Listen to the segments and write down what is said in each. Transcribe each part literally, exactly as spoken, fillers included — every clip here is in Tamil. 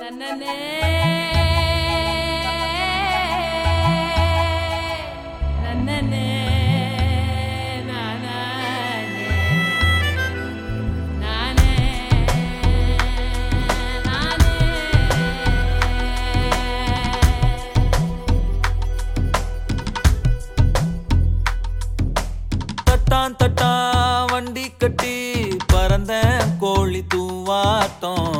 தட்டான் தட்டா வண்டி கட்டி பறந்த கோழி தூவாட்டம்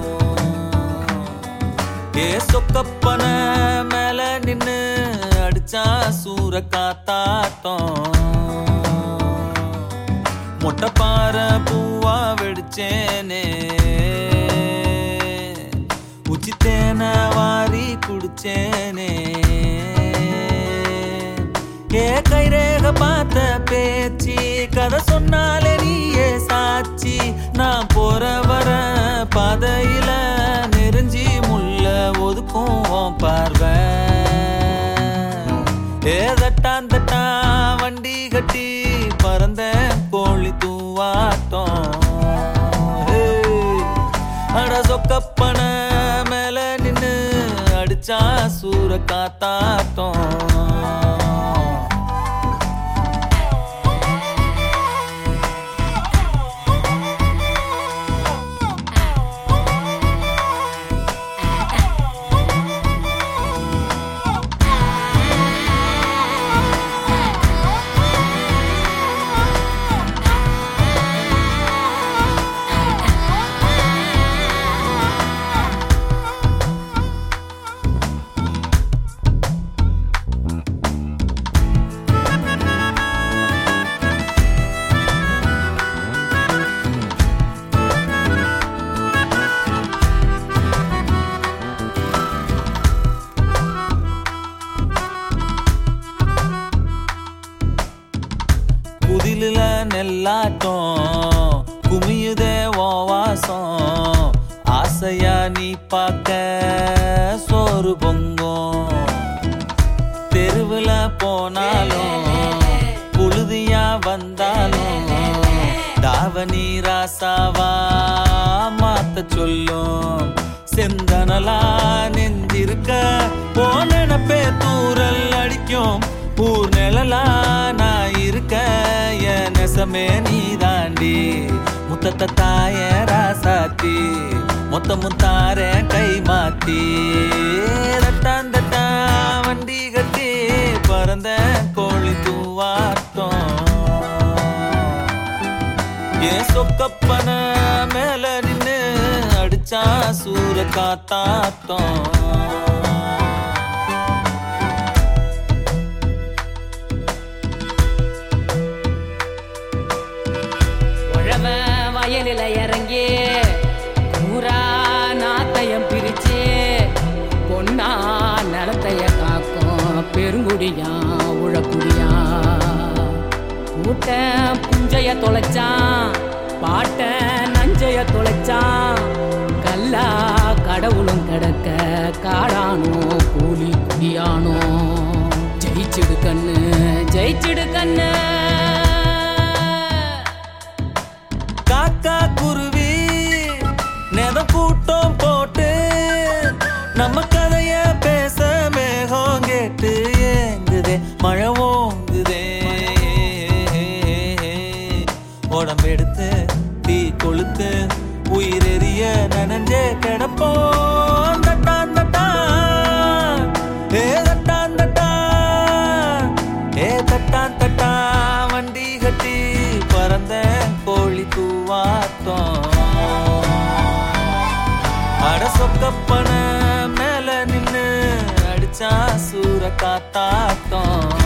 ஏ சொக்கப்பன மேல நின்னு அடிச்சா சூற காத்தாட்டம் மொட்டை பாறை பூவா வெடிச்சேனே உச்சித்தேன வாரி குடிச்சேனே ஏ கைரேக பார்த்த பேச்சு கதை சொன்னாலே நீயே சாட்சி நான் போற வர பாதையில நெருஞ்சி முள்ள ஒதுக்கும் பார்வை ஏ தட்டான் தட்டா வண்டி கட்டி பறந்த கோழி தூவாட்டம் அட சொக்கப்பன மேல நின்னு அடிச்சா சூற காத்தாட்டம் குதில நெல்லாட்டம் குமியுதே வாசம் ஆசையா நீ பார்க்க சோறு பொங்கும் தெருவுல போனாலும் புழுதியா வந்தாலும் தாவணி ராசாவா மாத்த சொல்லும் செந்தனலா நெஞ்சிருக்க போனப்பே தூரல் அடிக்கும் ஊர் நிழலா நான் இருக்க என் நெசமே நீ தாண்டி முத்தத்த தாய ராசாத்தி மொத்த முத்தார கை மாத்தி தட்டான் தட்டா வண்டி கட்டி பறந்த கோழி தூவாட்டம் ஏன் சொக்கப்பன மேல நின்னு அடிச்சா சூற காத்தாட்டம் வயலில இறங்கி ஊரா நாத்தையம் பிரிச்சு பொன்னா நிலத்தைய காக்கும் பெருங்குடியா உழக்குடியா கூட்ட புஞ்சைய தொலைச்சான் பாட்ட நஞ்சைய தொலைச்சான் கல்லா கடவுளும் கிடக்க காடானோ கூலி குடியானோ ஜெயிச்சிடு கண்ணு ஜெயிச்சிடு கண்ணு காக்கா குருவி நெதம் கூட்டம் போட்டு நம்ம கதைய பேச மேகம் கேட்டு ஏங்குதே மழை ஓங்குதே உடம்பெடுத்து தீ கொளுத்து உயிரெறிய நனஞ்சே கிடப்போம் தட்டான் தட்டான் ஏ தட்டான் தட்டான் ஏ தட்டான் தட்டான் வண்டி கட்டி பறந்த கோழி தூவாட்டம் அட சொக்கப்பன மேல நின்னு அடிச்சா சூற காத்தாட்டம்